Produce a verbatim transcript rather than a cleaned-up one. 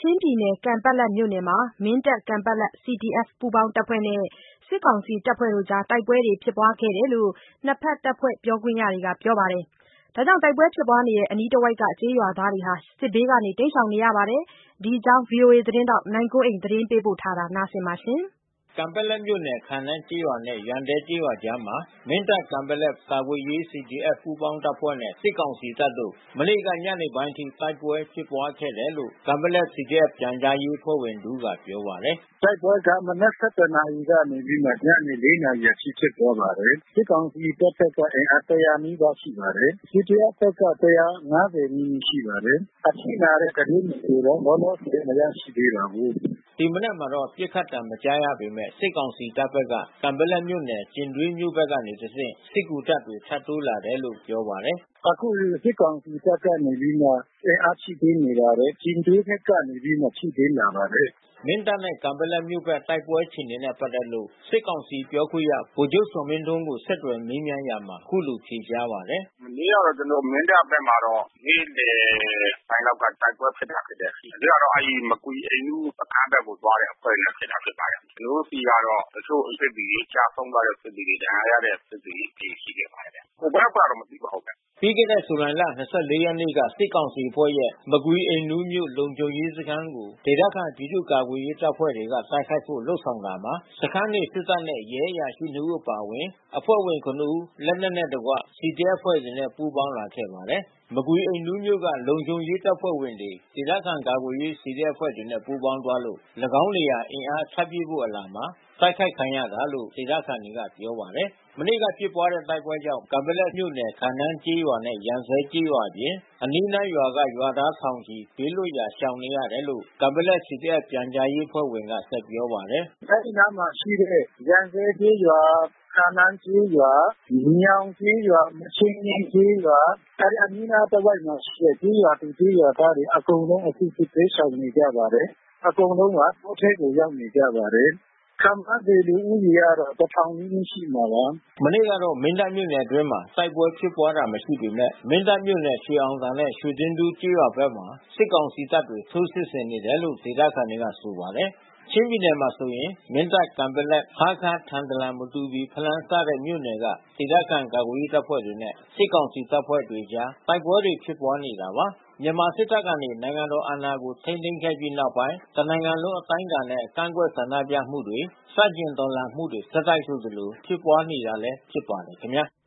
ချင်းပြည်နယ် ကန်ပက်လက်မြို့နယ်မှာ မင်းတပ် ကန်ပက်လက် စီဒီအက်ဖ် ပူးပေါင်းတပ်ဖွဲ့နဲ့ စစ်ကောင်စီတပ်ဖွဲ့တို့ တိုက်ပွဲဖြစ်ပွားခဲ့တယ်လို့ နှစ်ဖက်တပ်ဖွဲ့ပြောခွင့်ရတွေကပြောပါတယ်။ တိုက်ပွဲဖြစ်ပွားနေတဲ့ အနီးတဝိုက်က ကျေးရွာသားတွေ စစ်ဘေးတိမ်းရှောင်နေရပါတယ်။ ဒီအကြောင်း ဗွီအိုအေသတင်းထောက် နိုင်ကွန်းအိန် သတင်းပေးပို့ထားပါတယ်။ကန်ပက်လက်မြို့နယ် ခမ်းနန်းကျေးရွာနဲ့ ရမ်တဲကျေးရွာကြားမှာ မင်းတပ် ကန်ပက်လက်ကာကွယ်ရေး စီဒီအက်ဖ် ပူးပေါင်းတပ်ဖွဲ့နဲ့ စစ်ကောင်စီတပ်တို့ မနေ့ကညနေပိုင်းအထိ တိုက်ပွဲဖြစ်ပွားခဲ့တယ်လို့ ကန်ပက်လက် စီဒီအက်ဖ် ပြန်ကြားရေးအဖွဲ့ဝင်တဦးကပြောပါတယ်။ "တိုက်ပွဲက မနက် ၁၁ နာရီကနေပြီးမှ ညနေ ၄ နာရီအထိဖြစ်ပွားပါတယ်။ စစ်ကောင်စီတပ်ဘက်က အင်အား ၁၀၀ နီးပါးရှိပါတယ်။ စီဒီအက်ဖ် ဘက်က ၁၅၀ နီးနီးရှိပါတယ်။ အထိနာတဲ့သတင်းတွေတော့ လောလောဆယ်မရရှိသေးပါဘူး။ " ဒီမနက်မှာတော့ ပစ်ခတ်သံမကြားရပေမဲ့ စစ်ကောင်စီတပ်ဘက်က ကန်ပက်လက်မြို့နယ် ကျင်ဒွေးမြို့ဘက်ကနေတဆင့် စစ်ကူတပ်တွေ ထပ်တိုးလာတယ်လို့ ပြောပါတယ်။ "အခုစစ်ကောင်စီတပ်ကနေပြီးမှ အင်အားဖြည့်တင်းနေပါတယ်။ ကျင်ဒွေးဘက်ကနေပြီးမှ ဖြည့်တင်းလာပါတယ်။ " မင်းတပ်နဲ့ ကန်ပက်လက်မြို့ဘက် တိုက်ပွဲအခြေအနေနဲ့ ပတ်သက်လို့ စစ်ကောင်စီပြောခွင့်ရ ဗိုလ်ချုပ်ဇော်မင်းထွန်းကို ဆက်သွယ်မေးမြန်းရာမှာ အခုလိုဖြေကြားပါတယ်။ "မနေ့ကတော့ ကျနော်တို့ မင်းတပ်ဘက်မှာတော့ နေ့လယ်ပိုင်းလောက်က တိုက်ပွဲဖြစ်တာဖြစ်တယ်။ အဓိကတော့ အဲဒီမကွီအိမ်နူးစခန်းဘက်ကိုသွားတဲ့အဖွဲ့နဲ့ ဖြစ်တာဖြစ်ပါတယ်။ ကျနော်တို့ဆီကတော့ တချို့စစ်သည်တွေ ကျဆုံးသွားတဲ့စစ်သည်တွေ ဒဏ်ရာရတဲ့စစ်သည်တွေရှိခဲ့ပါတယ်ဗျ။ ဟိုဘက်အဖွဲ့ကတော့ မသိပါဘူးဗျ။ " ပြီးခဲ့တဲ့ ဇူလိုင်လ ၂၄ ရက်နေ့က စစ်ကောင်စီအဖွဲ့ရဲ့ မကွီအိမ်နူးမြို့ လုံခြုံရေးစခန်းကို ဒေသခံပြည်သူ့ကာကွယ်ရေးတပ်ဖွဲ့တွေက တိုက်ခိုက်ဖို့ လုပ်ဆောင်တာမှာ စခန်းနေစစ်တပ်နဲ့ ရဲအရာရှိ နှစ် ဦးအပါအဝင် အဖွဲ့ဝင် ခုနစ် ဦး လက်နက်နဲ့တကွ စီဒီအက်ဖ် အဖွဲ့တွေနဲ့ ပူးပေါင်းလာခဲ့ပါတယ်။ မကွီအိမ်နူးမြို့က လုံခြုံရေးတပ်ဖွဲ့ဝင်တွေ ဒေသခံကာကွယ်ရေး စီဒီအက်ဖ် အဖွဲ့တွေနဲ့ ပူးပေါင်းသွားလို့ ၎င်းနေရာ အင်အားထပ်ဖြည့်ဖို့အလာမှာ တိုက်ခိုက်ခံရတာလို့ ဒေသခံတွေကပြောပါတယ်။ မနေ့ကဖြစ်ပွားတဲ့တိုက်ပွဲကြောင့် ကန်ပက်လက်မြို့နယ် ခမ်းနန်းကျေးရွာနဲ့ ရမ်ဇဲကျေးရွာအပြင် အနီးနားရွာက ရွာသားထောင်ချီ ဘေးလွတ်ရာ ရှောင်နေရတယ်လို့ ကန်ပက်လက် စီဒီအက်ဖ် ပြန်ကြားရေးအဖွဲ့ဝင်က ဆက်ပြောပါတယ်။ "အဲဒီနားမှာရှိတဲ့ ရမ်ဇဲကျေးရွာ ခမ်းနန်းကျေးရွာ ညောင်ကျေးရွာ မချမ်းနင်းကျေးရွာ အဲဒီအနီးနားတဝိုက်မှာရှိတဲ့ ကျေးရွာသူကျေးရွာသားတွေ အကုန်လုံးအခုစစ်ဘေးရှောင်နေကြပါတယ်။ အကုန်လုံးက တောထဲကိုရောက်နေကြပါတယ်။ ခန့်မှန်းခြေလူဦးရေကတော့ တထောင်နီးနီးရှိမှာပါ။ " မနေ့ကတော့ မင်းတပ်မြို့နယ်အတွင်းမှာ တိုက်ပွဲဖြစ်ပွားတာမရှိပေမဲ့ မင်းတပ်မြို့နယ် ရွှေအောင်သာနဲ့ ရွှေတွင်းတူးကျေးရွာဘက်မှာ စစ်ကောင်စီတပ်တွေ ထိုးစစ်ဆင်နေတယ်လို့ ဒေသခံတွေကဆိုပါတယ်။ ချင်းပြည်နယ်မှာဆိုရင် မင်းတပ် ကန်ပက်လက် ဟားခါး ထန်တလန် မတူပီ ဖလမ်း စတဲ့မြို့နယ်က ဒေသခံကာကွယ်ရေးတပ်ဖွဲ့တွေနဲ့ စစ်ကောင်စီတပ်ဖွဲ့တွေအကြား တိုက်ပွဲတွေဖြစ်ပွားနေတာပါ။ မြန်မာစစ်တပ်ကနေ နိုင်ငံတော်အာဏာကို ထိန်းသိမ်းခဲ့ပြီးနောက်ပိုင်း တနိုင်ငံလုံးအတိုင်းအတာနဲ့ ကန့်ကွက်ဆန္ဒပြမှုတွေ ဆန့်ကျင်တော်လှန်မှုတွေ ဆက်တိုက်ဆိုသလို ဖြစ်ပွားနေတာလည်း ဖြစ်ပါတယ်ခင်ဗျာ။